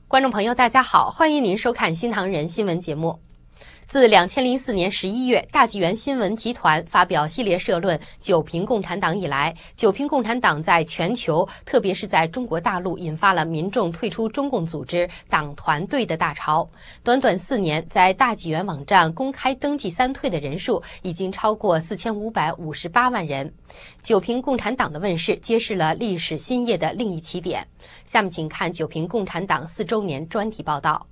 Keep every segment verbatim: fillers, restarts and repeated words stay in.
观众朋友，大家好，欢迎您收看新唐人新闻节目。自两千零四年十一月，大纪元新闻集团发表系列社论《九评共产党》以来，九评共产党在全球，特别是在中国大陆，引发了民众退出中共组织、党团队的大潮。短短四年，在大纪元网站公开登记三退的人数已经超过四千五百五十八万人。九评共产党的问世，揭示了历史新页的另一起点。下面请看九评共产党四周年专题报道。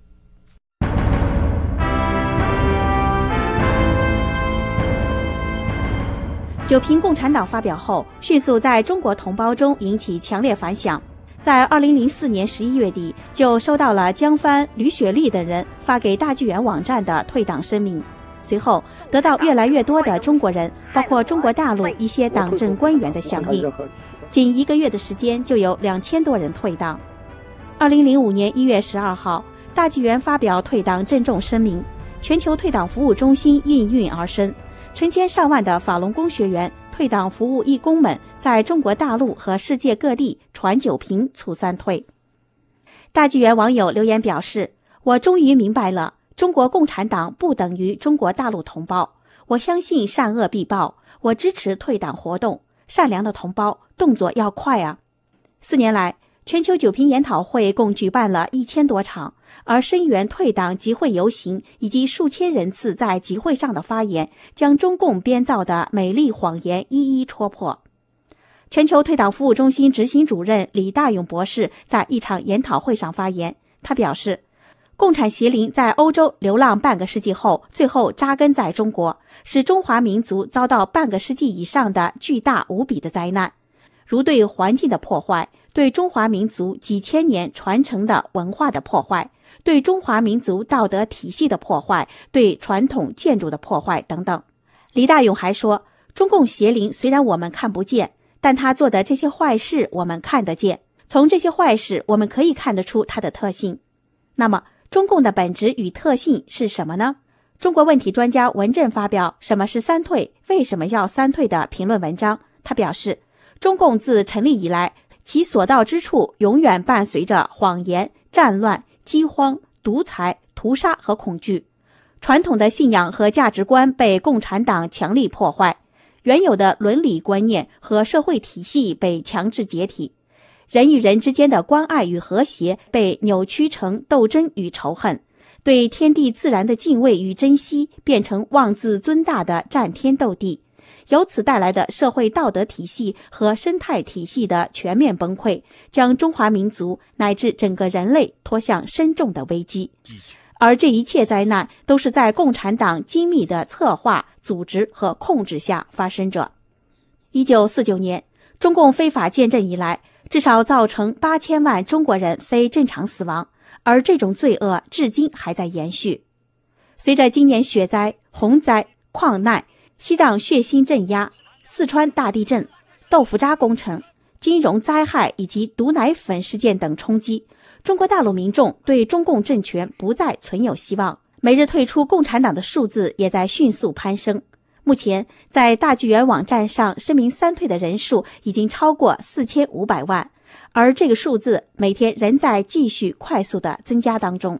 九评共产党发表后，迅速在中国同胞中引起强烈反响。在二零零四年十一月底，就收到了江帆、吕雪丽等人发给大纪元网站的退党声明。随后，得到越来越多的中国人，包括中国大陆一些党政官员的响应。仅一个月的时间，就有两千多人退党。二零零五年一月十二号，大纪元发表退党郑重声明，全球退党服务中心应运而生。成千上万的法轮功学员、退党服务义工们在中国大陆和世界各地传九评促三退。大纪元网友留言表示：“我终于明白了，中国共产党不等于中国大陆同胞。我相信善恶必报，我支持退党活动。善良的同胞，动作要快啊！”四年来，全球九评研讨会共举办了一千多场，而声援退党集会游行以及数千人次在集会上的发言，将中共编造的美丽谎言一一戳破。全球退党服务中心执行主任李大勇博士在一场研讨会上发言，他表示，共产邪灵在欧洲流浪半个世纪后，最后扎根在中国，使中华民族遭到半个世纪以上的巨大无比的灾难，如对环境的破坏，对中华民族几千年传承的文化的破坏，对中华民族道德体系的破坏，对传统建筑的破坏等等。李大勇还说，中共邪灵虽然我们看不见，但他做的这些坏事我们看得见，从这些坏事我们可以看得出它的特性。那么中共的本质与特性是什么呢？中国问题专家文正发表《什么是三退？为什么要三退》的评论文章，他表示，中共自成立以来，其所到之处永远伴随着谎言、战乱、饥荒、独裁、屠杀和恐惧。传统的信仰和价值观被共产党强力破坏，原有的伦理观念和社会体系被强制解体，人与人之间的关爱与和谐被扭曲成斗争与仇恨，对天地自然的敬畏与珍惜变成妄自尊大的战天斗地。由此带来的社会道德体系和生态体系的全面崩溃，将中华民族乃至整个人类拖向深重的危机。而这一切灾难都是在共产党精密的策划、组织和控制下发生着。一九四九年，中共非法建政以来，至少造成八千万中国人非正常死亡，而这种罪恶至今还在延续。随着今年雪灾、洪灾、矿难、西藏血腥镇压、四川大地震、豆腐渣工程、金融灾害以及毒奶粉事件等冲击，中国大陆民众对中共政权不再存有希望，每日退出共产党的数字也在迅速攀升。目前，在大纪元网站上声明三退的人数已经超过四千五百万，而这个数字每天仍在继续快速的增加当中。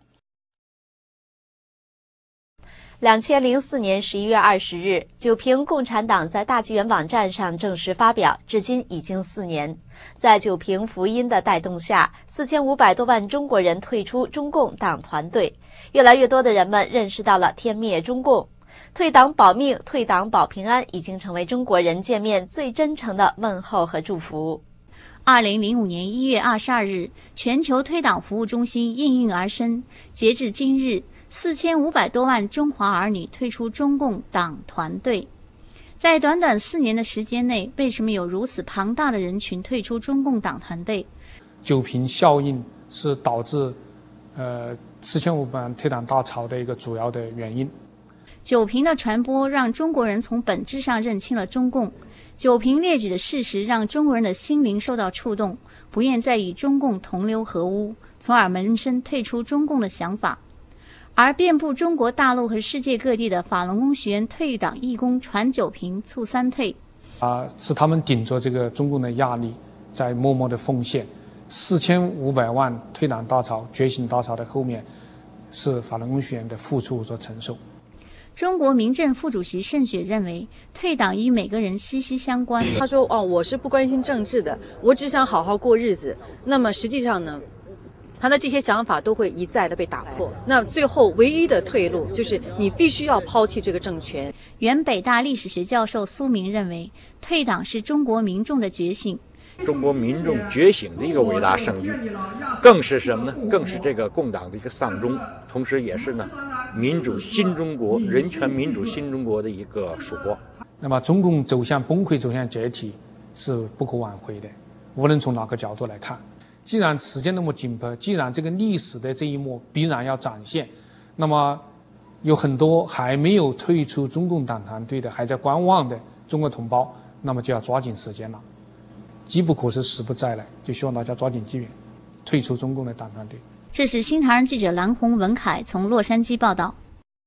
两千零四年十一月二十日，九评共产党在大纪元网站上正式发表，至今已经四年。在九评福音的带动下，四千五百多万中国人退出中共党团队，越来越多的人们认识到了天灭中共。退党保命，退党保平安，已经成为中国人见面最真诚的问候和祝福。 二零零五年一月二十二日，全球退党服务中心应运而生，截至今日，四千五百多万中华儿女退出中共党团队。在短短四年的时间内，为什么有如此庞大的人群退出中共党团队？ 九评效应是导致呃四千五百万退党大潮的一个主要的原因。 九评的传播让中国人从本质上认清了中共，九评列举的事实让中国人的心灵受到触动，不愿再与中共同流合污，从而萌生退出中共的想法。而遍布中国大陆和世界各地的法轮功学员退党义工传九评促三退， 啊、呃，是他们顶着这个中共的压力，在默默的奉献， 四千五百万退党大潮、觉醒大潮的后面，是法轮功学员的付出所承受。 中国民政副主席盛雪认为，退党与每个人息息相关。 他说：“哦，我是不关心政治的，我只想好好过日子。”那么实际上呢，他的这些想法都会一再的被打破。那最后唯一的退路就是你必须要抛弃这个政权。 原北大历史学教授苏明认为，退党是中国民众的觉醒。 中国民众觉醒的一个伟大胜利，更是什么呢？更是这个共党的一个丧钟，同时也是呢民主新中国、人权民主新中国的一个曙光。 那么，中共走向崩溃、走向解体是不可挽回的，无论从哪个角度来看。既然时间那么紧迫，既然这个历史的这一幕必然要展现，那么有很多还没有退出中共党团队的，还在观望的中国同胞，那么就要抓紧时间了。机不可失，时不再来，就希望大家抓紧机缘，退出中共的党团队。 这是新唐人记者蓝红文凯从洛杉矶报道。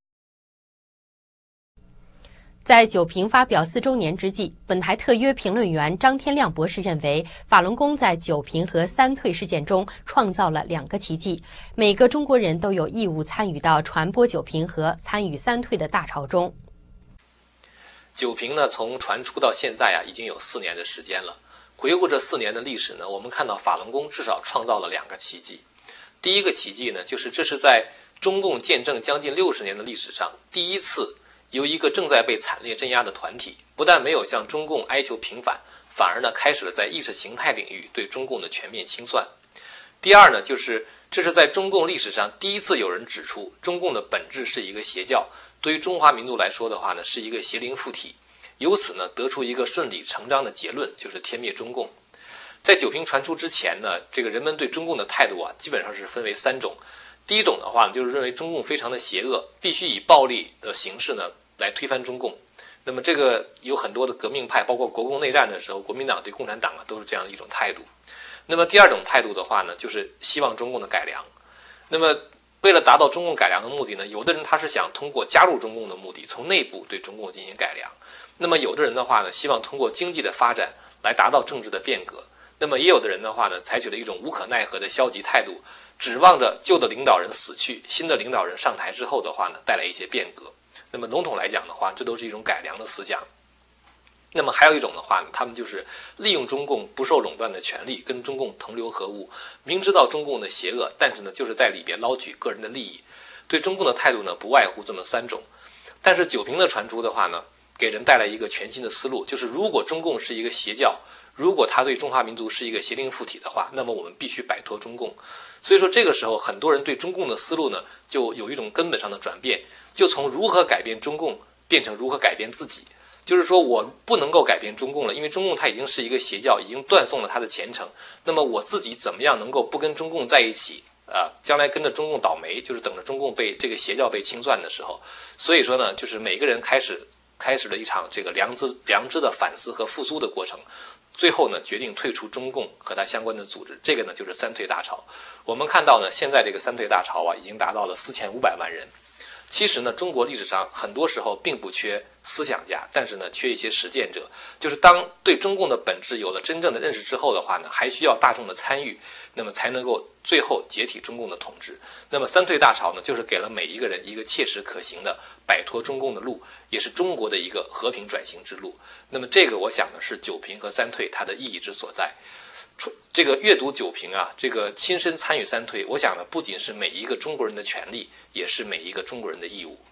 在九平发表四周年之际，本台特约评论员张天亮博士认为，法轮功在九平和三退事件中创造了两个奇迹，每个中国人都有义务参与到传播九平和参与三退的大潮中。 九平呢，从传出到现在啊，已经有四年的时间了。回顾这四年的历史呢，我们看到法轮功至少创造了两个奇迹。第一个奇迹呢，就是这是在中共建政将近六十年的历史上，第一次由一个正在被惨烈镇压的团体，不但没有向中共哀求平反，反而呢开始了在意识形态领域对中共的全面清算。第二呢，就是这是在中共历史上第一次有人指出，中共的本质是一个邪教，对于中华民族来说的话呢，是一个邪灵附体。由此呢，得出一个顺理成章的结论，就是天灭中共。在九平传出之前呢，这个人们对中共的态度啊，基本上是分为三种。第一种的话呢，就是认为中共非常的邪恶，必须以暴力的形式呢来推翻中共。那么这个有很多的革命派，包括国共内战的时候，国民党对共产党啊都是这样的一种态度。那么第二种态度的话呢，就是希望中共的改良。那么为了达到中共改良的目的呢，有的人他是想通过加入中共的目的，从内部对中共进行改良。那么有的人的话呢，希望通过经济的发展来达到政治的变革。那么也有的人的话呢，采取了一种无可奈何的消极态度，指望着旧的领导人死去，新的领导人上台之后的话呢，带来一些变革。那么笼统来讲的话，这都是一种改良的思想。那么还有一种的话呢，他们就是利用中共不受垄断的权利，跟中共同流合污，明知道中共的邪恶，但是呢，就是在里边捞取个人的利益。对中共的态度呢，不外乎这么三种。但是九平的传出的话呢，给人带来一个全新的思路，就是如果中共是一个邪教，如果他对中华民族是一个邪灵附体的话，那么我们必须摆脱中共。所以说这个时候很多人对中共的思路呢，就有一种根本上的转变，就从如何改变中共变成如何改变自己。就是说我不能够改变中共了，因为中共它已经是一个邪教，已经断送了它的前程。那么我自己怎么样能够不跟中共在一起啊？将来跟着中共倒霉，就是等着中共被这个邪教被清算的时候。所以说呢，就是每个人开始开始了一场这个良知良知的反思和复苏的过程。最后呢，决定退出中共和它相关的组织，这个呢就是三退大潮。我们看到呢，现在这个三退大潮啊，已经达到了四千五百万人。其实呢，中国历史上很多时候并不缺思想家，但是呢，缺一些实践者。就是当对中共的本质有了真正的认识之后的话呢，还需要大众的参与，那么才能够最后解体中共的统治。那么三退大潮呢，就是给了每一个人一个切实可行的摆脱中共的路，也是中国的一个和平转型之路。那么这个我想呢，是九平和三退它的意义之所在。这个阅读九平啊，这个亲身参与三退，我想呢，不仅是每一个中国人的权利，也是每一个中国人的义务。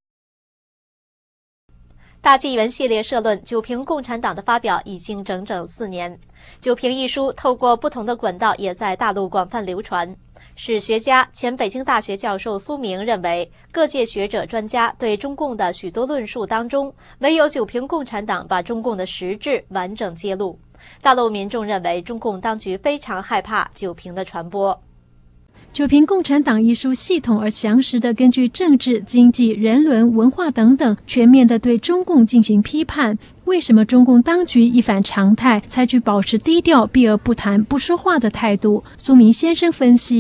大纪元系列社论《九平共产党》的发表已经整整四年，九平一书透过不同的管道也在大陆广泛流传。史学家、前北京大学教授苏明认为，各界学者专家对中共的许多论述当中，唯有九平共产党把中共的实质完整揭露。大陆民众认为，中共当局非常害怕九平的传播。 九平共产党一书系统而详实地根据政治、经济、人伦、文化等等，全面地对中共进行批判。为什么中共当局一反常态，采取保持低调、避而不谈、不说话的态度？苏明先生分析：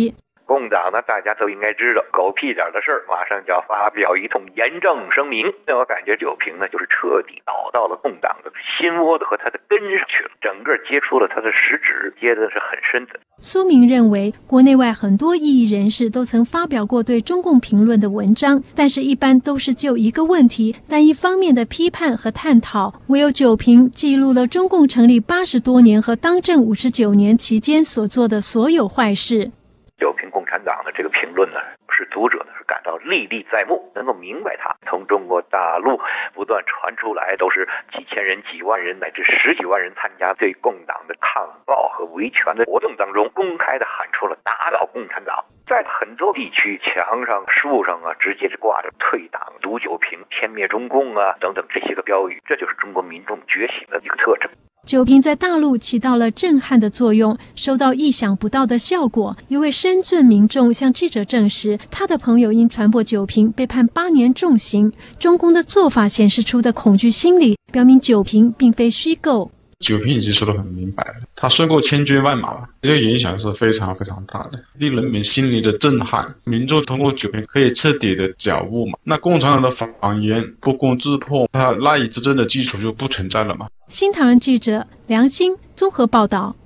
共党呢，大家都应该知道，狗屁点的事儿，马上就要发表一通严正声明。那我感觉九平呢，就是彻底倒到了共党的心窝子和他的根上去了，整个接触了他的实质，接的是很深的。 苏明认为，国内外很多异议人士都曾发表过对中共评论的文章，但是一般都是就一个问题单一方面的批判和探讨。唯有九平记录了中共成立八十多年和当政五十九年期间所做的所有坏事。 九平共产党的这个评论呢，使读者呢是感到历历在目，能够明白他从中国大陆不断传出来，都是几千人、几万人乃至十几万人参加对共党的抗暴和维权的活动当中，公开的喊出了打倒共产党。在很多地区墙上、树上啊，直接是挂着退党、毒九平、天灭中共啊等等这些个标语，这就是中国民众觉醒的一个特征。 九平在大陆起到了震撼的作用，收到意想不到的效果。一位深圳民众向记者证实，他的朋友因传播九平被判八年重刑。中共的做法显示出的恐惧心理，表明九平并非虚构。 九平已经说得很明白了，他说过千军万马了，这个影响是非常非常大的，令人民心里的震撼。民众通过九平可以彻底的觉悟嘛，那共产党的谎言不攻自破，他赖以执政的基础就不存在了嘛。 新唐人记者梁欣综合报道。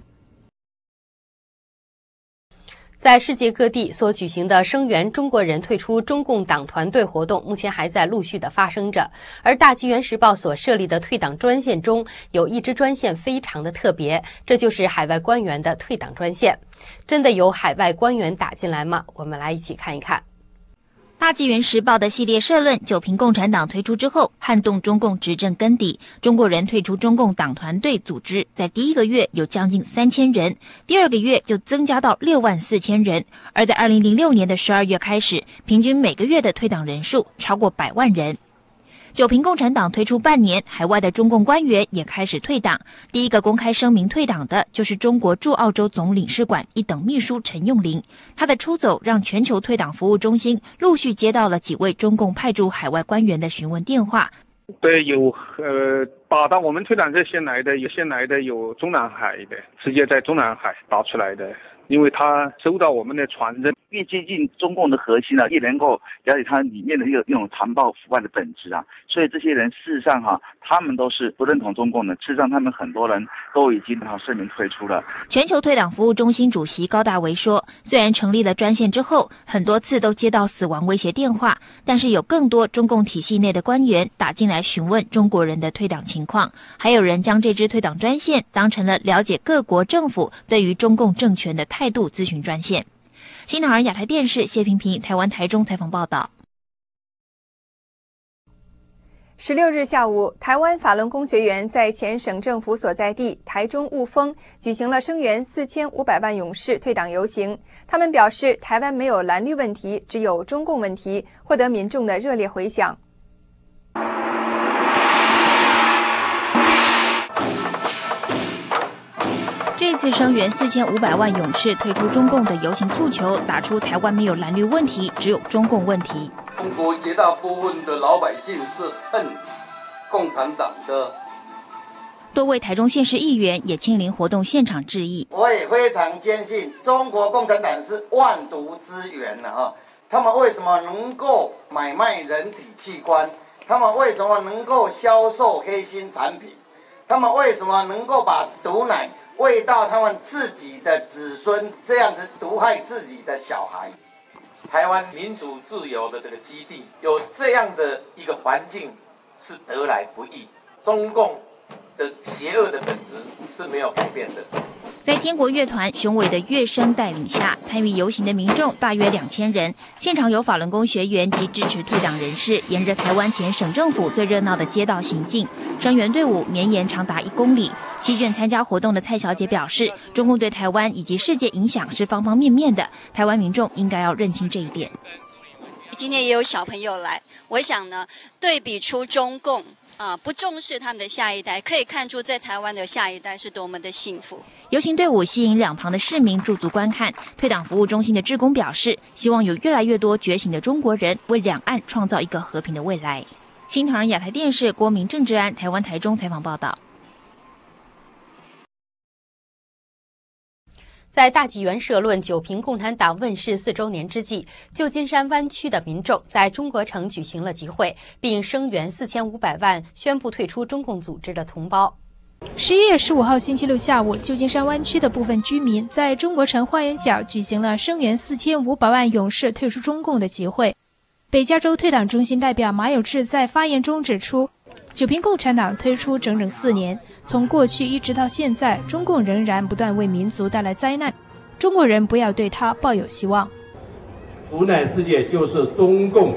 在世界各地所举行的声援中国人退出中共党团队活动，目前还在陆续的发生着。而大纪元时报所设立的退党专线中，有一支专线非常的特别，这就是海外官员的退党专线。真的有海外官员打进来吗？我们来一起看一看。 大纪元时报的系列社论，九平共产党推出之后，撼动中共执政根底，中国人退出中共党团队组织，在第一个月有将近三千人，第二个月就增加到六万四千人，而在二零零六年的十二月开始，平均每个月的退党人数超过百万人。九平共产党推出半年，海外的中共官员也开始退党。第一个公开声明退党的就是中国驻澳洲总领事馆一等秘书陈用林。他的出走让全球退党服务中心陆续接到了几位中共派驻海外官员的询问电话。 对，有呃打到我们退党这线来的，有线来的有中南海的，直接在中南海打出来的。因为他收到我们的传真， 越接近中共的核心啊，越能够了解它里面的一个那种残暴腐败的本质啊。所以这些人事实上哈、啊，他们都是不认同中共的。事实上，他们很多人都已经哈声明退出了。 全球退党服务中心主席高大为说，虽然成立了专线之后，很多次都接到死亡威胁电话，但是有更多中共体系内的官员打进来询问中国人的退党情况，还有人将这支退党专线当成了了解各国政府对于中共政权的态度咨询专线。新唐人亚太电视谢平平台湾台中采访报道。 十六日下午，台湾法轮功学员在前省政府所在地台中雾峰举行了声援四千五百万勇士退党游行。他们表示，台湾没有蓝绿问题，只有中共问题，获得民众的热烈回响。 这次声援四千五百万勇士退出中共的游行诉求，打出台湾没有蓝绿问题，只有中共问题。 中国绝大部分的老百姓是恨共产党的。 多位台中县市议员也亲临活动现场致意。 我也非常坚信，中国共产党是万毒之源了哈。他们为什么能够买卖人体器官？他们为什么能够销售黑心产品？他们为什么能够把毒奶喂到他们自己的子孙，这样子毒害自己的小孩？台湾民主自由的这个基地，有这样的一个环境是得来不易。中共的邪恶的本质是没有改变的。 在天国乐团雄伟的乐声带领下，参与游行的民众大约两千人。现场有法轮功学员及支持退党人士，沿着台湾前省政府最热闹的街道行进，声援队伍绵延长达一公里。席卷参加活动的蔡小姐表示，中共对台湾以及世界影响是方方面面的，台湾民众应该要认清这一点。 今天也有小朋友来，我想呢，对比出中共啊不重视他们的下一代，可以看出在台湾的下一代是多么的幸福。 游行队伍吸引两旁的市民驻足观看。退党服务中心的志工表示，希望有越来越多觉醒的中国人为两岸创造一个和平的未来。新唐人亚太电视郭明郑志安台湾台中采访报道。 在大纪元社论九评共产党问世四周年之际，旧金山湾区的民众在中国城举行了集会，并声援四千五百万宣布退出中共组织的同胞。 十一月十五号星期六下午，旧金山湾区的部分居民在中国城花园角举行了声援四千五百万勇士退出中共的集会。北加州退党中心代表马有志在发言中指出，九评共产党推出整整四年，从过去一直到现在，中共仍然不断为民族带来灾难。中国人不要对他抱有希望。 毒奶事件就是中共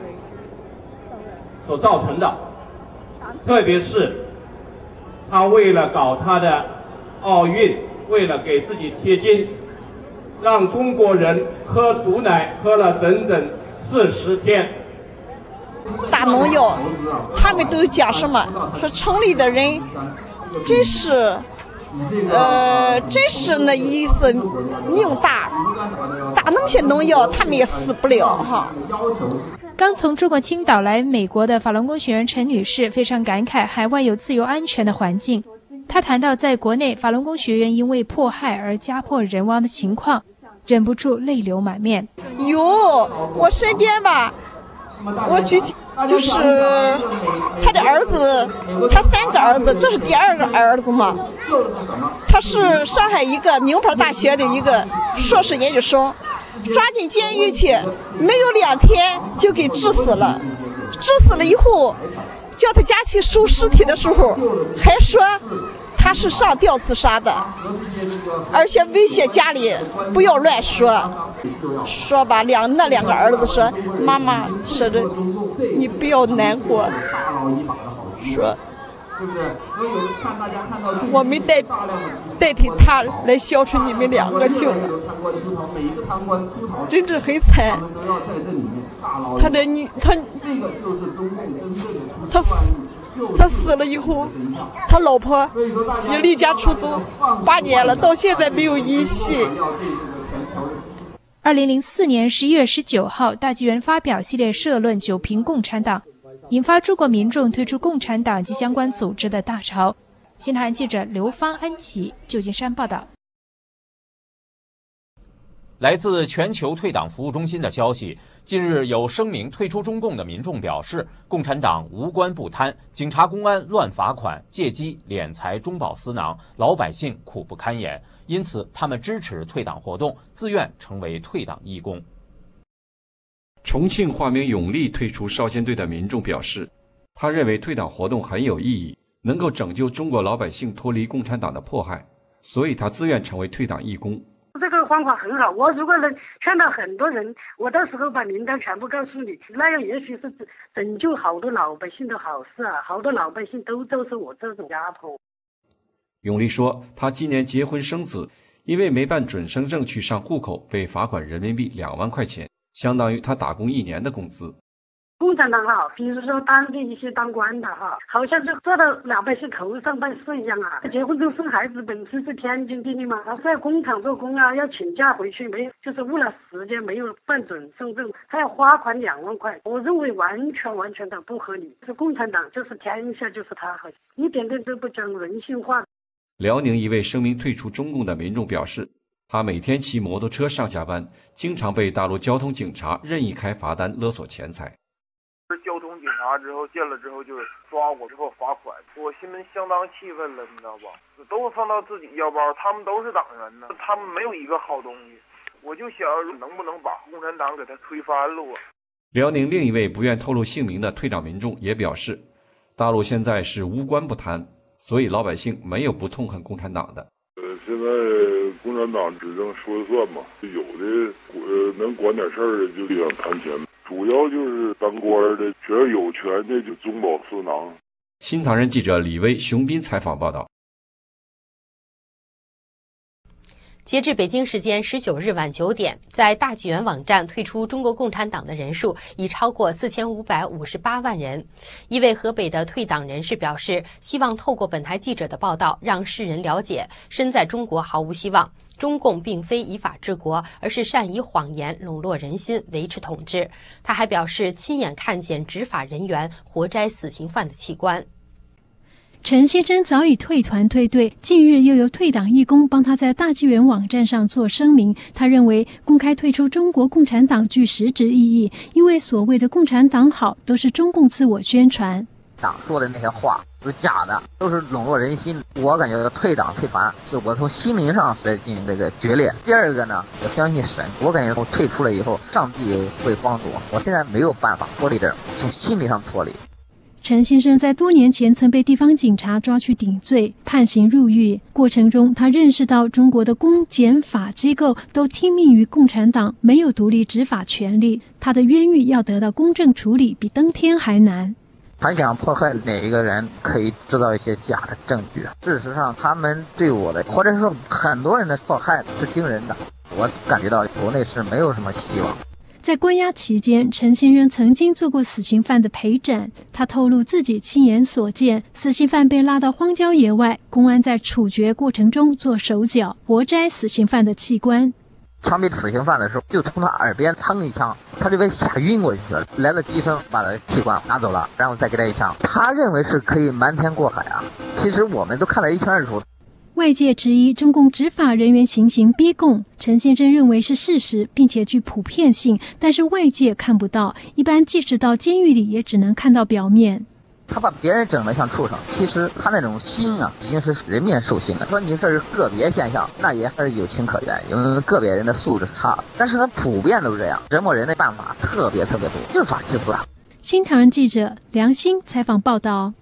所造成的，特别是他为了搞他的奥运，为了给自己贴金，让中国人喝毒奶喝了整整四十天。 大农药，他们都讲什么？说城里的人真是，呃，真是那意思命大，打那么些农药，他们也死不了哈。 刚从中国青岛来美国的法轮功学员陈女士非常感慨海外有自由安全的环境。她谈到在国内法轮功学员因为迫害而家破人亡的情况，忍不住泪流满面。 有，我身边吧。我举起就是他的儿子，他三个儿子，这是第二个儿子嘛。他是上海一个名牌大学的一个硕士研究生，抓进监狱去，没有两天就给治死了。治死了以后，叫他家去收尸体的时候，还说他是上吊自杀的，而且威胁家里不要乱说。说吧，两那两个儿子说，妈妈说的，你不要难过，说我没代代替他来孝顺你们两个兄弟，真是很惨。他的女他他他死了以后，他老婆也离家出走八年了，到现在没有音信。 二零零四年十一月十九号，大纪元发表系列社论九评共产党，引发中国民众退出共产党及相关组织的大潮。新唐人记者刘芳、安琪，旧金山报道。 来自全球退党服务中心的消息，近日有声明退出中共的民众表示，共产党无官不贪，警察公安乱罚款、借机敛财、中饱私囊，老百姓苦不堪言。因此，他们支持退党活动，自愿成为退党义工。 重庆化名永利退出少先队的民众表示，他认为退党活动很有意义，能够拯救中国老百姓脱离共产党的迫害，所以他自愿成为退党义工。 这个方法很好，我如果能劝到很多人，我到时候把名单全部告诉你，那样也许是拯救好多老百姓的好事啊！好多老百姓都都是我这种家婆。 永利说，他今年结婚生子，因为没办准生证去上户口，被罚款人民币两万块钱，相当于他打工一年的工资。 共产党哈，比如说当地一些当官的哈，好像是坐到老百姓头上办事一样啊。结婚后生孩子本身是天经地义嘛，他是在工厂做工啊，要请假回去，没就是为了时间没有办准生证，他要花款两万块。我认为完全完全的不合理。是共产党就是天下就是他，一点点都不讲人性化。 辽宁一位声明退出中共的民众表示，他每天骑摩托车上下班，经常被大陆交通警察任意开罚单勒索钱财。 交通警察之后见了之后就抓我之后罚款，我心里相当气愤了，你知道吧？都放到自己腰包，他们都是党员呢，他们没有一个好东西，我就想能不能把共产党给他推翻了啊？ 辽宁另一位不愿透露姓名的退党民众也表示，大陆现在是无官不贪，所以老百姓没有不痛恨共产党的。 呃，现在共产党执政说了算嘛，有的呃能管点事儿的就想贪钱。主要就是当官的，全有权的就中饱私囊。 新唐人记者李威、熊斌采访报道。 截至北京时间十九日晚九点，在大纪元网站退出中国共产党的人数已超过四千五百五十八万人。一位河北的退党人士表示，希望透过本台记者的报道，让世人了解，身在中国毫无希望。中共并非依法治国，而是善以谎言笼络人心，维持统治。他还表示，亲眼看见执法人员活摘死刑犯的器官。 陈先生早已退团退队，近日又由退党义工帮他在大纪元网站上做声明。他认为公开退出中国共产党具实质意义，因为所谓的共产党好都是中共自我宣传。 党说的那些话都是假的，都是笼络人心。我感觉退党退团是我从心灵上来进行这个决裂。第二个呢，我相信神，我感觉我退出了以后，上帝会帮助我。我现在没有办法脱离这儿，从心理上脱离。 陈先生在多年前曾被地方警察抓去顶罪，判刑入狱。过程中，他认识到中国的公检法机构都听命于共产党，没有独立执法权利。他的冤狱要得到公正处理，比登天还难。 他想迫害哪一个人，可以制造一些假的证据。事实上，他们对我的，或者说很多人的迫害是惊人的。我感觉到国内是没有什么希望。 在关押期间，陈先生曾经做过死刑犯的陪诊。他透露自己亲眼所见，死刑犯被拉到荒郊野外，公安在处决过程中做手脚，活摘死刑犯的器官。 枪毙死刑犯的时候，就从他耳边砰一枪，他就被吓晕过去了。来了医生，把他的器官拿走了，然后再给他一枪。他认为是可以瞒天过海啊，其实我们都看得一清二楚。 外界质疑中共执法人员行刑逼供，陈先生认为是事实，并且具普遍性，但是外界看不到，一般即使到监狱里也只能看到表面。 他把别人整得像畜生，其实他那种心啊，已经是人面兽心了。说你这是个别现象，那也还是有情可原，因为个别人的素质差，但是他普遍都是这样，折磨人的办法特别特别多，就是法治不大。 新唐人记者梁欣采访报道。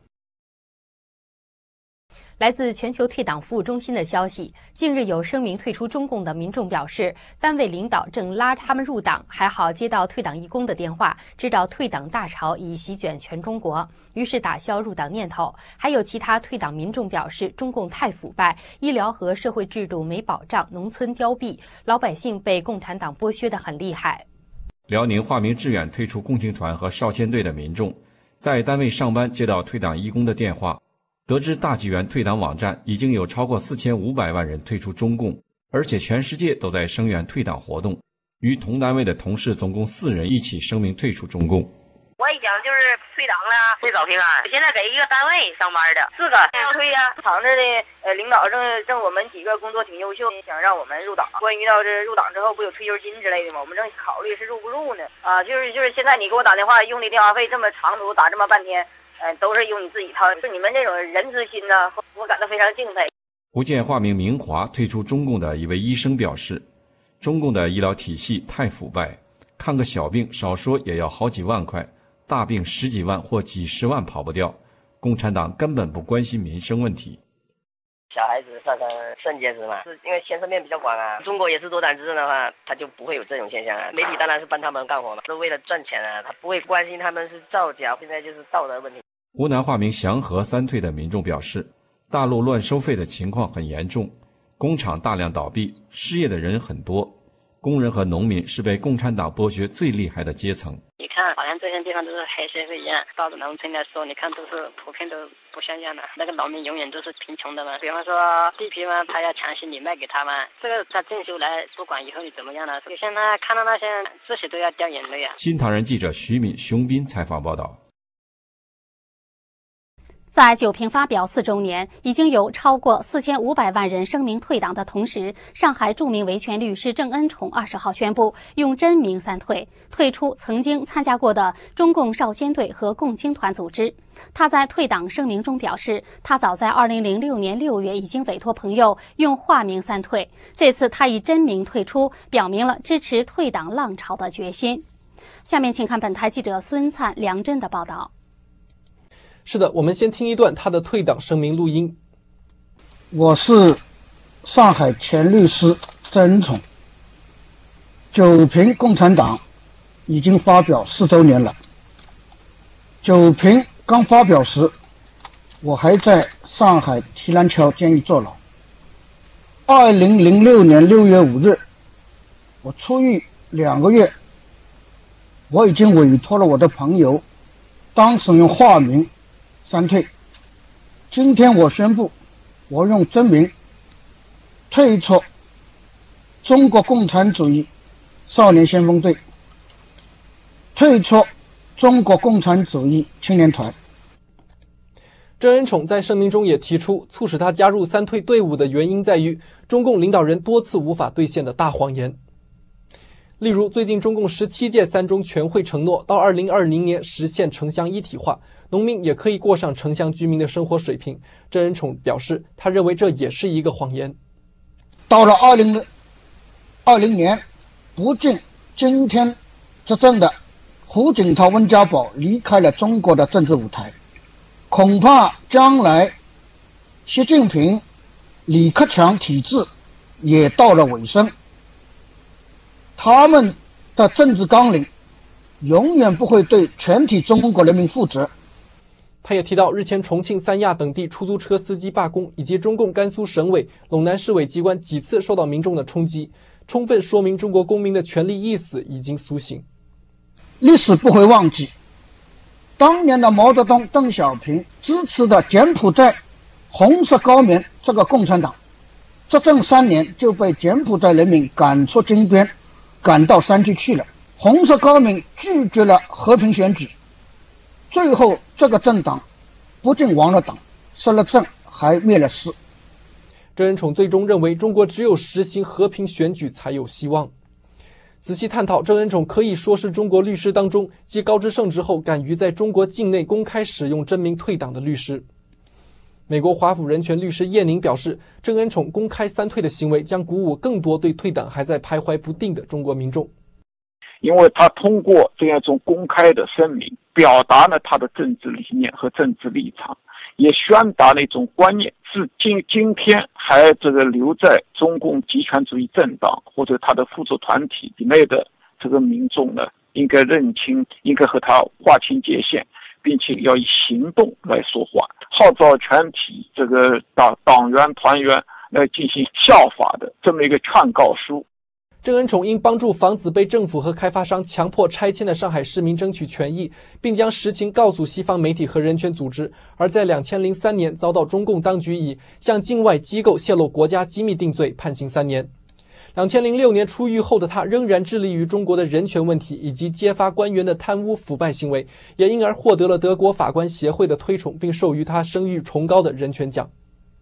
来自全球退党服务中心的消息，近日有声明退出中共的民众表示，单位领导正拉他们入党，还好接到退党义工的电话，知道退党大潮已席卷全中国，于是打消入党念头。还有其他退党民众表示，中共太腐败，医疗和社会制度没保障，农村凋敝，老百姓被共产党剥削得很厉害。 辽宁化名致远退出共青团和少先队的民众，在单位上班接到退党义工的电话，得知大纪元退党网站已经有超过四千五百万人退出中共，而且全世界都在声援退党活动。与同单位的同事总共四人一起声明退出中共。 我一讲就是退党了，退早平安。现在给一个单位上班的，四个要退呀。厂子的呃领导正正我们几个工作挺优秀，想让我们入党。关于到这入党之后不有退休金之类的吗？我们正考虑是入不入呢。啊，就是就是现在你给我打电话用的电话费这么长途打这么半天。呃，都是用你自己掏，是你们这种人之心呢，我感到非常敬佩。 福建化名明华退出中共的一位医生表示，中共的医疗体系太腐败，看个小病少说也要好几万块，大病十几万或几十万跑不掉，共产党根本不关心民生问题。 小孩子上上肾结石嘛，是因为牵涉面比较广啊。中国也是多党执政的话，他就不会有这种现象啊。媒体当然是帮他们干活嘛，都为了赚钱啊，他不会关心他们是造假，现在就是道德问题。 湖南化名祥和三退的民众表示，大陆乱收费的情况很严重，工厂大量倒闭，失业的人很多，工人和农民是被共产党剥削最厉害的阶层。 你看好像这些地方都是黑社会一样，到了农村来说，你看都是普遍都不像样的，那个农民永远都是贫穷的嘛。比方说地皮嘛，他要强行你卖给他嘛，这个他征收来不管以后你怎么样了，所以现在看到那些这些都要掉眼泪啊。 新唐人记者徐敏、熊斌采访报道。 在九平发表四周年，已经有超过四千五百万人声明退党的同时，上海著名维权律师郑恩宠二十号宣布用真名三退，退出曾经参加过的中共少先队和共青团组织。他在退党声明中表示，他早在二零零六年六月已经委托朋友用化名三退，这次他以真名退出，表明了支持退党浪潮的决心。下面请看本台记者孙灿、梁真的报道。 是的，我们先听一段他的退党声明录音。 我是上海前律师郑恩宠。九平共产党已经发表四周年了。九平刚发表时，我还在上海提篮桥监狱坐牢。二零零六年六月五日，我出狱两个月，我已经委托了我的朋友，当时用化名三退。今天我宣布，我用真名退出中国共产主义少年先锋队，退出中国共产主义青年团。 郑恩宠在声明中也提出，促使他加入三退队伍的原因在于中共领导人多次无法兑现的大谎言。例如，最近中共十七届三中全会承诺到二零二零年实现城乡一体化，农民也可以过上城乡居民的生活水平。郑恩宠表示，他认为这也是一个谎言。 到了二零二零年，不仅今天执政的胡锦涛、温家宝离开了中国的政治舞台，恐怕将来习近平、李克强体制也到了尾声。他们的政治纲领永远不会对全体中国人民负责。 他也提到，日前重庆、三亚等地出租车司机罢工，以及中共甘肃省委、陇南市委机关几次受到民众的冲击，充分说明中国公民的权利意识已经苏醒。 历史不会忘记，当年的毛泽东、邓小平支持的柬埔寨红色高棉这个共产党，执政三年就被柬埔寨人民赶出金边，赶到山区去了。红色高棉拒绝了和平选举，最后这个政党不仅亡了党、失了政，还灭了市。 郑恩宠最终认为，中国只有实行和平选举才有希望。仔细探讨，郑恩宠可以说是中国律师当中继高志胜之后敢于在中国境内公开使用真名退党的律师。美国华府人权律师叶宁表示，郑恩宠公开三退的行为将鼓舞更多对退党还在徘徊不定的中国民众， 因为他通过这样一种公开的声明，表达了他的政治理念和政治立场，也宣达了一种观念，是今今天还这个留在中共极权主义政党或者他的附属团体以内的这个民众呢，应该认清，应该和他划清界限，并且要以行动来说话，号召全体这个党党员团员来进行效法的这么一个劝告书。 郑恩宠因帮助防止被政府和开发商强迫拆迁的上海市民争取权益，并将实情告诉西方媒体和人权组织，而在两千零三年遭到中共当局以向境外机构泄露国家机密定罪，判刑三年。两千零六年出狱后的他仍然致力于中国的人权问题以及揭发官员的贪污腐败行为，也因而获得了德国法官协会的推崇，并授予他声誉崇高的人权奖。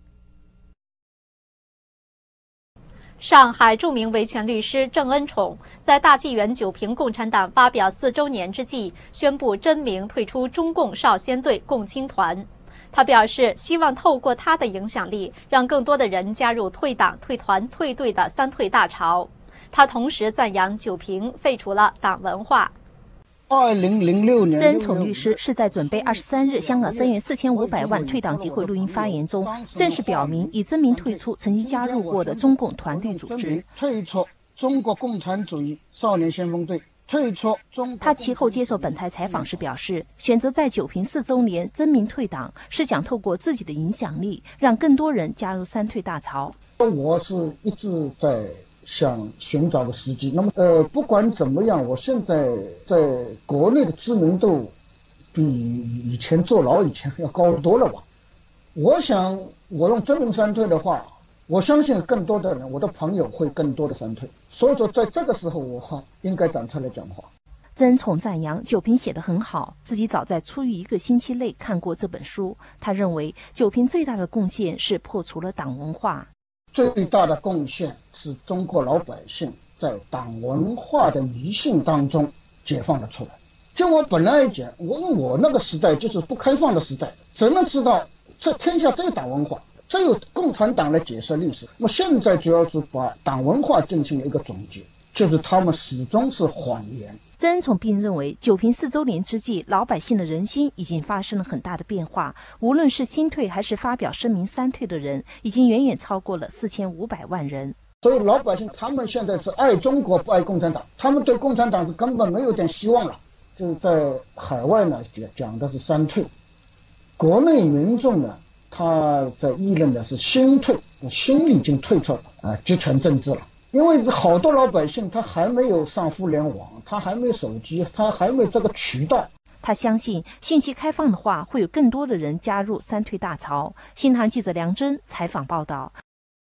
上海著名维权律师郑恩宠在大纪元九评共产党发表四周年之际，宣布真名退出中共少先队共青团。他表示，希望透过他的影响力，让更多的人加入退党、退团、退队的三退大潮。他同时赞扬九评废除了党文化。 二零零六年， 郑恩宠律师是在准备二十三日香港声援四千五百万退党集会录音发言中，正式表明已真名退出曾经加入过的中共团队组织， 退出中国共产主义少年先锋队。退出中。 他其后接受本台采访时表示，选择在九评四周年真名退党，是想透过自己的影响力，让更多人加入三退大潮。 我是一直在想寻找个时机。那么，呃，不管怎么样，我现在在国内的知名度比以前坐牢以前要高多了吧？我想，我用真名三退的话，我相信更多的人，我的朋友会更多的三退。所以说，在这个时候，我应该站出来讲话。 郑恩宠赞扬九评写得很好，自己早在出狱一个星期内看过这本书。他认为九评最大的贡献是破除了党文化。 最大的贡献是中国老百姓在党文化的迷信当中解放了出来。就我本来讲，我我那个时代就是不开放的时代，怎么知道这天下只有党文化？只有共产党来解释历史。那么现在主要是把党文化进行了一个总结，就是他们始终是谎言。 郑恩宠并认为，九评四周年之际，老百姓的人心已经发生了很大的变化。无论是新退还是发表声明三退的人，已经远远超过了四千五百万人。 所以老百姓他们现在是爱中国不爱共产党，他们对共产党是根本没有点希望了。就是在海外呢讲讲的是三退，国内民众呢，他在议论的是新退，心已经退出啊集权政治了。因为好多老百姓他还没有上互联网，他还没有手机，他还没有这个渠道。 他相信信息开放的话，会有更多的人加入三退大潮。新唐记者梁真采访报道。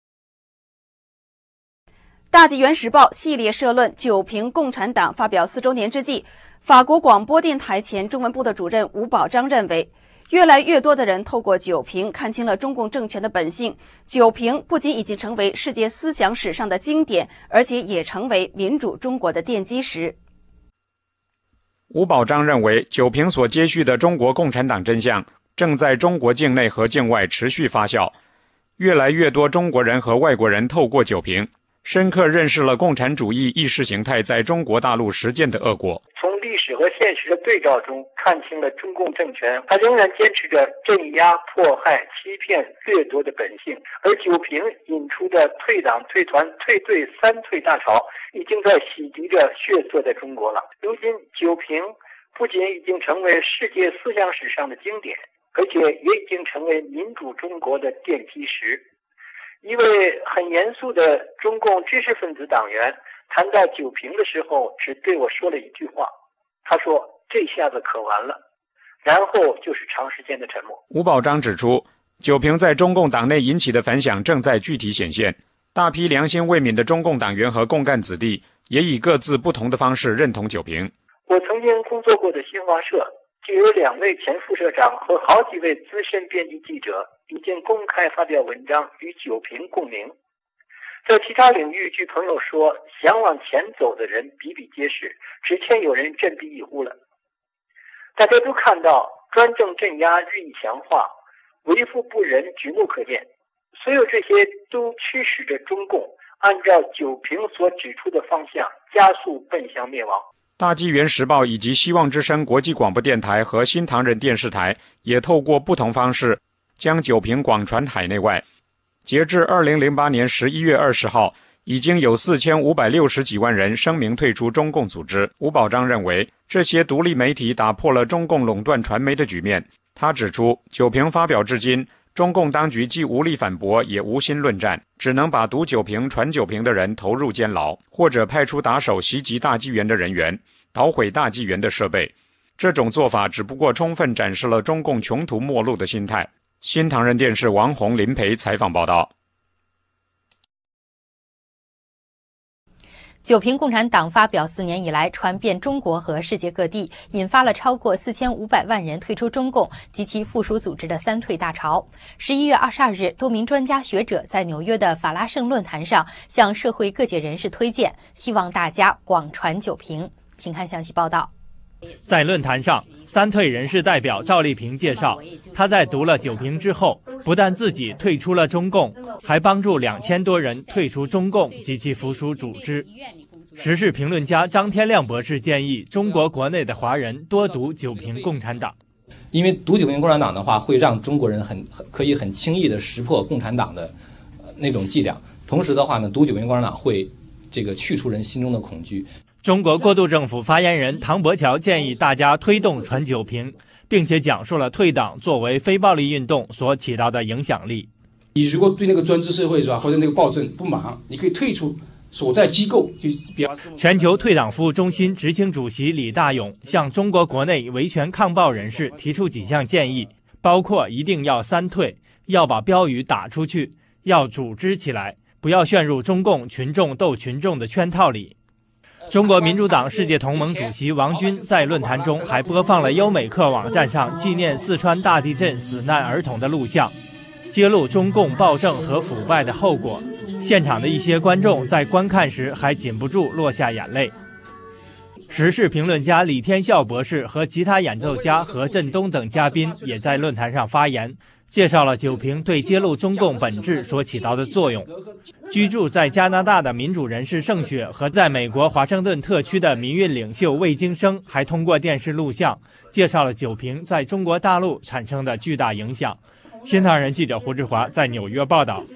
大纪元时报系列社论九评共产党发表四周年之际，法国广播电台前中文部的主任吴宝章认为， 越来越多的人透过九评看清了中共政权的本性。九评不仅已经成为世界思想史上的经典，而且也成为民主中国的奠基石。 吴宝章认为，九评所揭示的中国共产党真相正在中国境内和境外持续发酵。越来越多中国人和外国人透过九评，深刻认识了共产主义意识形态在中国大陆实践的恶果。 从历史和现实的对照中看清了中共政权，他仍然坚持着镇压、迫害、欺骗、掠夺的本性。而九评引出的退党、退团、退队三退大潮，已经在洗涤着血色的中国了。如今，九评不仅已经成为世界思想史上的经典，而且也已经成为民主中国的奠基石。一位很严肃的中共知识分子党员谈到九评的时候，只对我说了一句话，他说：“这下子可完了。”然后就是长时间的沉默。 吴宝章指出，九评在中共党内引起的反响正在具体显现，大批良心未泯的中共党员和共干子弟也以各自不同的方式认同九评。 我曾经工作过的新华社，就有两位前副社长和好几位资深编辑记者已经公开发表文章与九评共鸣。在其他领域，据朋友说，想往前走的人比比皆是，只欠有人振臂一呼了。大家都看到，专政镇压日益强化，为富不仁举目可见。所有这些都驱使着中共按照九评所指出的方向，加速奔向灭亡。 大纪元时报以及希望之声国际广播电台和新唐人电视台也透过不同方式将九评广传海内外。截至二零零八年十一月二十号，已经有四千五百六十几万人声明退出中共组织。吴宝章认为，这些独立媒体打破了中共垄断传媒的局面。他指出，九评发表至今，中共当局既无力反驳，也无心论战，只能把读九评、传九评的人投入监牢，或者派出打手袭击大纪元的人员，捣毁大纪元的设备。这种做法只不过充分展示了中共穷途末路的心态。新唐人电视王红、林培采访报道。 九评共产党发表四年以来，传遍中国和世界各地，引发了超过四千五百万人退出中共及其附属组织的三退大潮。十一月二十二日，多名专家学者在纽约的法拉盛论坛上向社会各界人士推荐，希望大家广传九评。请看详细报道。 在论坛上，三退人士代表赵丽萍介绍，他在读了九评之后，不但自己退出了中共，还帮助两千多人退出中共及其附属组织。时事评论家张天亮博士建议中国国内的华人多读九评共产党， 因为读九评共产党的话，会让中国人很可以很轻易的识破共产党的、呃、那种伎俩。同时的话呢，读九评共产党会这个去除人心中的恐惧。 中国过渡政府发言人唐伯乔建议大家推动传九评，并且讲述了退党作为非暴力运动所起到的影响力。 你如果对那个专制社会是吧，或者那个暴政不满，你可以退出所在机构。就比方全球退党服务中心执行主席李大勇向中国国内维权抗暴人士提出几项建议，包括一定要三退，要把标语打出去，要组织起来，不要陷入中共群众斗群众的圈套里。中国民主党世界同盟主席王军在论坛中还播放了优美客网站上纪念四川大地震死难儿童的录像，揭露中共暴政和腐败的后果。现场的一些观众在观看时还禁不住落下眼泪。时事评论家李天笑博士和吉他演奏家何振东等嘉宾也在论坛上发言，介绍了九评对揭露中共本质所起到的作用。居住在加拿大的民主人士盛雪和在美国华盛顿特区的民运领袖魏京生还通过电视录像介绍了九评在中国大陆产生的巨大影响。新唐人记者胡志华在纽约报道。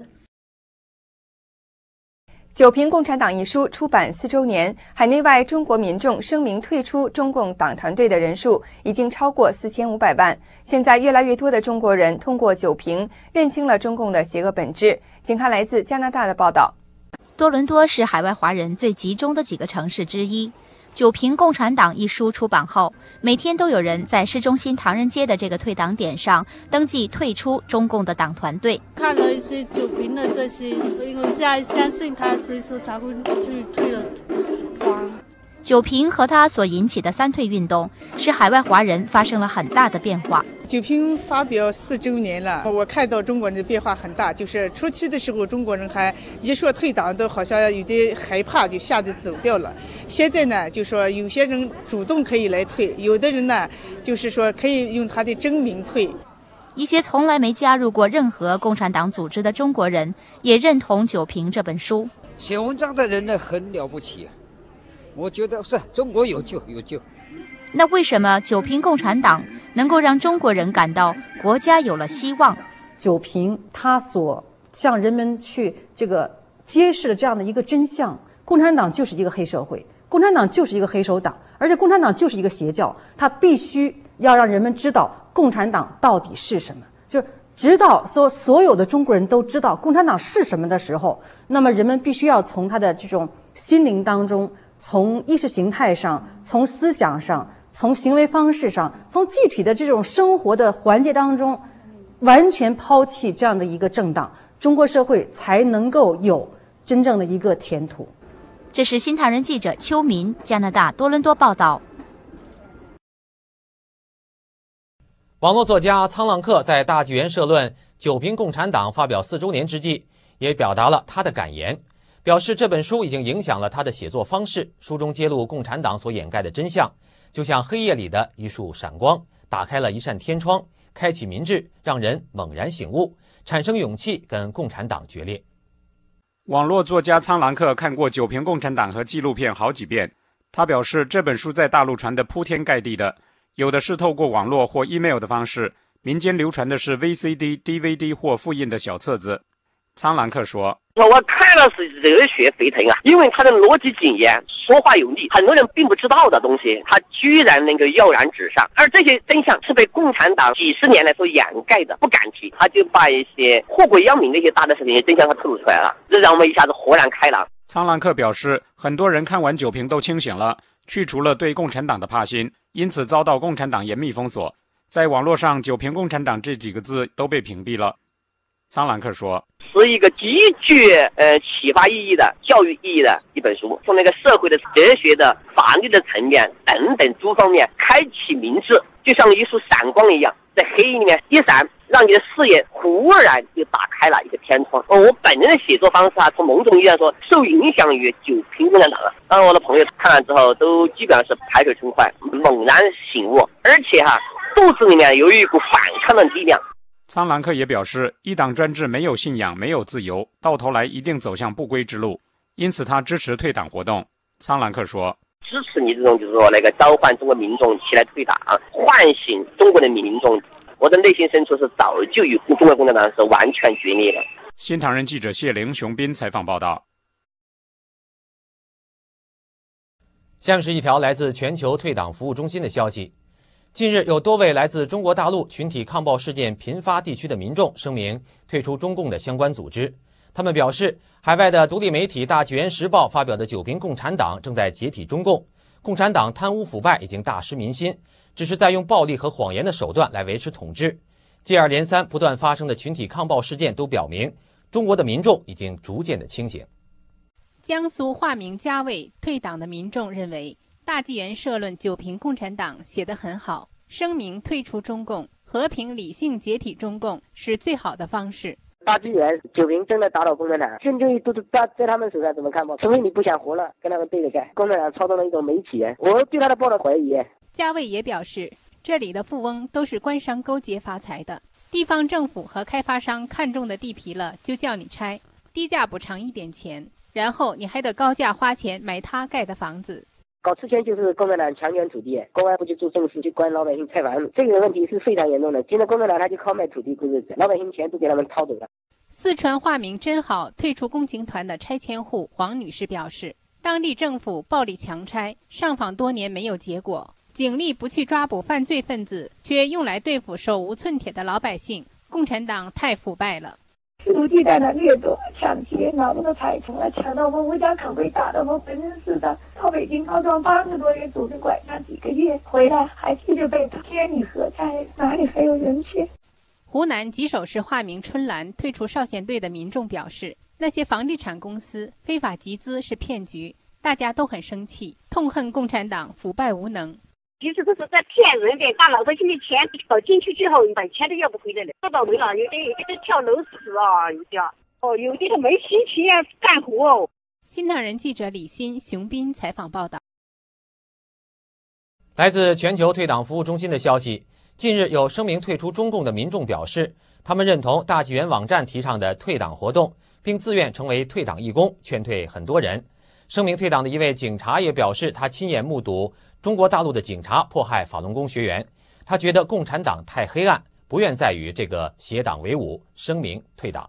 九评共产党一书出版四周年，海内外中国民众声明退出中共党团队的人数已经超过四千五百万。现在越来越多的中国人通过九评认清了中共的邪恶本质。请看来自加拿大的报道。 多伦多是海外华人最集中的几个城市之一。九评共产党一书出版后，每天都有人在市中心唐人街的这个退党点上登记退出中共的党团队。 看了一些九评的这些，所以我现在相信他，所以说才会去退了党。 九平和他所引起的三退运动，使海外华人发生了很大的变化。 九平发表四周年了，我看到中国人的变化很大。就是初期的时候，中国人还一说退党都好像有点害怕，就吓得走掉了。现在呢，就说有些人主动可以来退，有的人呢，就是说可以用他的真名退。 一些从来没加入过任何共产党组织的中国人，也认同九平这本书。 写文章的人呢，很了不起啊。我觉得是中国有救有救。 那为什么九平共产党能够让中国人感到国家有了希望？ 九平他所向人们去这个揭示了这样的一个真相：共产党就是一个黑社会，共产党就是一个黑手党，而且共产党就是一个邪教。他必须要让人们知道共产党到底是什么。就是直到所所有的中国人都知道共产党是什么的时候，那么人们必须要从他的这种心灵当中，从意识形态上，从思想上，从行为方式上，从具体的这种生活的环节当中，完全抛弃这样的一个政党，中国社会才能够有真正的一个前途。 这是新唐人记者邱民，加拿大多伦多报道。 网络作家苍浪客在大纪元社论九平共产党发表四周年之际，也表达了他的感言，表示这本书已经影响了他的写作方式，书中揭露共产党所掩盖的真相，就像黑夜里的一束闪光，打开了一扇天窗，开启民智，让人猛然醒悟，产生勇气跟共产党决裂。 网络作家苍兰克看过九平共产党和纪录片好几遍，他表示这本书在大陆传得铺天盖地的，有的是透过网络或 email 的方式，民间流传的是 V C D、D V D 或复印的小册子。苍兰克说， 我看了是热血沸腾啊，因为他的逻辑谨严，说话有力，很多人并不知道的东西，他居然能够跃然纸上，而这些真相是被共产党几十年来所掩盖的，不敢提，他就把一些祸国殃民的一些大的事情真相他透露出来了，这让我们一下子豁然开朗。 苍兰克表示，很多人看完九平都清醒了，去除了对共产党的怕心，因此遭到共产党严密封锁，在网络上九平共产党这几个字都被屏蔽了。苍兰克说， 是一个极具呃启发意义的教育意义的一本书，从那个社会的哲学的法律的层面等等诸方面开启民智，就像一束闪光一样，在黑夜里面一闪，让你的视野忽然就打开了一个天窗。我本人的写作方式啊，从某种意义上说受影响于九平共产党啊，当我的朋友看完之后都基本上是拍手称快，猛然醒悟，而且哈、啊、肚子里面有一股反抗的力量。 苍兰克也表示，一党专制没有信仰，没有自由，到头来一定走向不归之路，因此他支持退党活动。苍兰克说， 支持你这种就是说那个召唤中国民众起来退党，唤醒中国的民众，我的内心深处是早就与中国共产党是完全决裂的。 新唐人记者谢玲、熊斌采访报道。 下面是一条来自全球退党服务中心的消息。近日，有多位来自中国大陆群体抗暴事件频发地区的民众声明退出中共的相关组织。他们表示，海外的独立媒体《大纪元时报》发表的九平共产党正在解体中共，共产党贪污腐败已经大失民心，只是在用暴力和谎言的手段来维持统治。接二连三不断发生的群体抗暴事件都表明，中国的民众已经逐渐的清醒。 江苏化名家卫退党的民众认为，大纪元社论九平共产党写得很好，声明退出中共，和平理性解体中共是最好的方式。 大纪元九平真的打倒共产党，真正都在在他们手上怎么看吧？除非你不想活了，跟他们对着干。共产党操纵了一种媒体，我对他的抱着怀疑。 家卫也表示，这里的富翁都是官商勾结发财的，地方政府和开发商看中的地皮了就叫你拆，低价补偿一点钱，然后你还得高价花钱买他盖的房子。 搞之前就是共产党强权土地，公安部去做正事，去关老百姓拆房子，这个问题是非常严重的。现在共产党他就靠卖土地过日子，老百姓钱都给他们掏走了。 四川化名真好退出共青团的拆迁户黄女士表示，当地政府暴力强拆，上访多年没有结果，警力不去抓捕犯罪分子，却用来对付手无寸铁的老百姓，共产党太腐败了。 肆无忌惮的掠夺、抢劫，拿我的财产了，抢到我们家口碑，打到我浑身是伤。到北京高庄八个多月，拄着拐杖几个月，回来还是就被天理何在？哪里还有人权？ 湖南吉首市化名春兰退出少先队的民众表示，那些房地产公司非法集资是骗局， 大家都很生气，痛恨共产党腐败无能。 其实都是在骗人的，把老百姓的钱搞进去之后，本钱都要不回来了，太倒霉了。有的有的跳楼死啊，有的哦，有的没心情啊干活哦。 新唐人记者李欣、熊斌采访报道。 来自全球退党服务中心的消息，近日有声明退出中共的民众表示，他们认同大纪元网站提倡的退党活动，并自愿成为退党义工，劝退很多人。声明退党的一位警察也表示，他亲眼目睹中国大陆的警察迫害法轮功学员，他觉得共产党太黑暗，不愿再与这个邪党为伍，声明退党。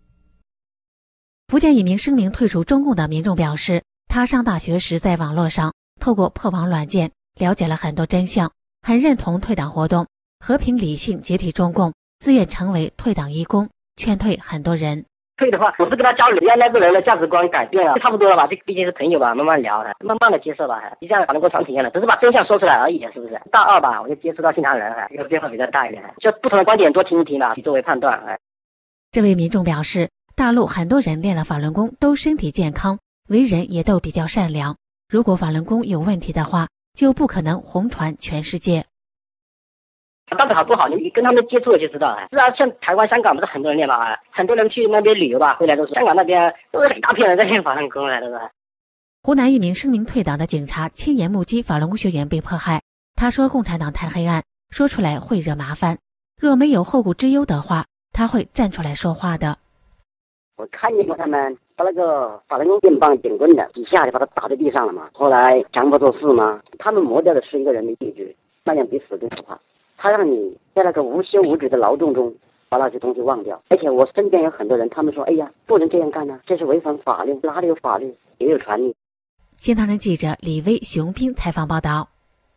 福建一名声明退出中共的民众表示，他上大学时在网络上透过破网软件了解了很多真相，很认同退党活动，和平理性解体中共，自愿成为退党义工，劝退很多人。 退的话，我是跟他交流，原来个人的价值观改变了，就差不多了吧？这毕竟是朋友吧，慢慢聊，慢慢的接受吧。就像法轮功常体验了，只是把真相说出来而已，是不是？大二吧，我就接触到新唐人，这个变化比较大一点，就不同的观点多听一听吧，作为判断。 这位民众表示，大陆很多人练了法轮功都身体健康，为人也都比较善良。如果法轮功有问题的话，就不可能红传全世界。 到底好不好？你跟他们接触了就知道了。是啊，像台湾、香港不是很多人练吗？很多人去那边旅游吧，回来都是香港那边都是一大片人在练法轮功来的。 湖南一名声明退党的警察亲眼目击法轮功学员被迫害，他说共产党太黑暗，说出来会惹麻烦。若没有后顾之忧的话，他会站出来说话的。 我看见过他们把那个法轮功电棒点棍的，几下就把他打在地上了嘛。后来强迫做事嘛，他们磨掉的是一个人的意志，那样比死更可怕。他让你在那个无休无止的劳动中把那些东西忘掉，而且我身边有很多人，他们说：“哎呀，不能这样干呢、啊，这是违反法律，哪里有法律也有传律。” 新唐人记者李威、熊斌采访报道。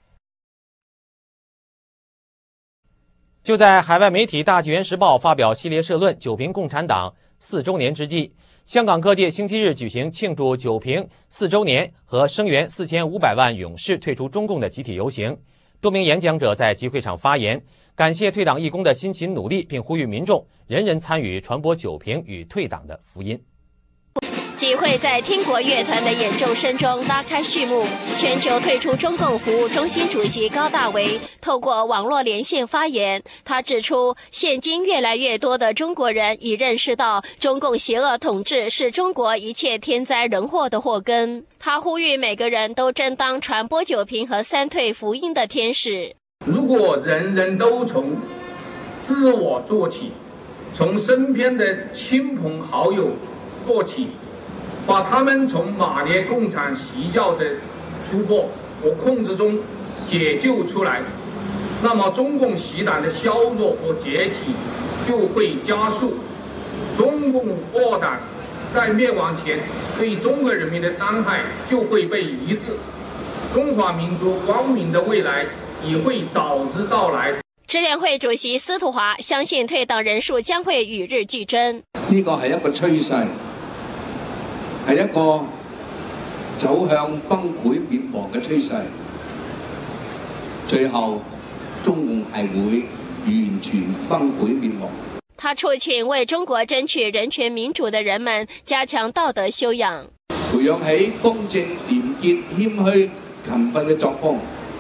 就在海外媒体《大纪元时报》发表系列社论“九评共产党”四周年之际，香港各界星期日举行庆祝九评四周年和声援四千五百万勇士退出中共的集体游行。多名演讲者在集会上发言，感谢退党义工的辛勤努力，并呼吁民众人人参与传播九评与退党的福音。 集会在天国乐团的演奏声中拉开序幕。全球退出中共服务中心主席高大为透过网络连线发言，他指出，现今越来越多的中国人已认识到中共邪恶统治是中国一切天灾人祸的祸根。他呼吁每个人都争当传播九评和三退福音的天使。 如果人人都从自我做起，从身边的亲朋好友做起，把他们从马列共产邪教的束缚和控制中解救出来，那么中共邪党的削弱和解体就会加速，中共恶党在灭亡前对中国人民的伤害就会被抑制，中华民族光明的未来也会早日到来。 支联會主席司徒華相信退黨人數將會與日俱增。 呢個係一個趨勢，係一個走向崩潰滅亡嘅趨勢，最後中共係會完全崩潰滅亡。 他促請為中國爭取人權民主的人們加強道德修養， 培養起公正、廉潔、謙虛、勤奮嘅作風，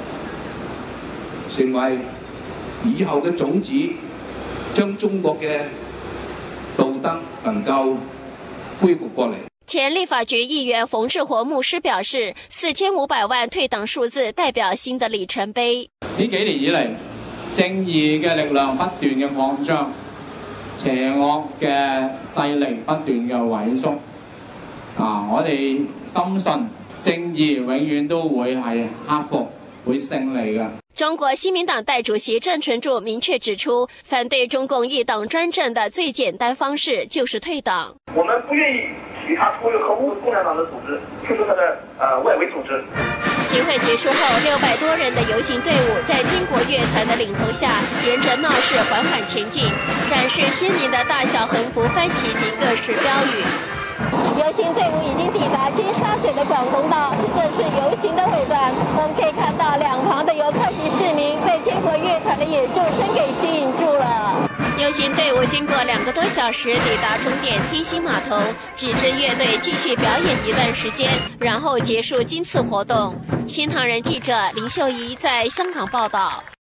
成為以後嘅種子，將中國嘅道德能夠恢復過嚟。 前立法局議員馮志活牧師表示，四千五百萬退黨數字代表新的里程碑。 呢幾年以嚟，正義嘅力量不斷嘅擴張，邪惡嘅勢力不斷嘅萎縮。啊，我哋深信正義永遠都會係克服，會勝利嘅。 中國新民黨代主席鄭純柱明確指出，反對中共一黨專政的最簡單方式就是退黨。 我們不願意與他脫離和共共產黨的組織，退出他的呃外圍組織。 集會結束後，六百多人的遊行隊伍在天國樂團的領頭下，沿着鬧市緩緩前進，展示鮮明的大小橫幅、番旗及各式標語。遊行隊伍已經抵達尖沙咀的廣東道，是這次遊行的尾段。我們可以看到兩旁的遊客及市民被天國樂團的演奏聲給吸引住了。 游行队伍经过两个多小时抵达终点天星码头，指针乐队继续表演一段时间，然后结束今次活动。新唐人记者林秀怡在香港报道。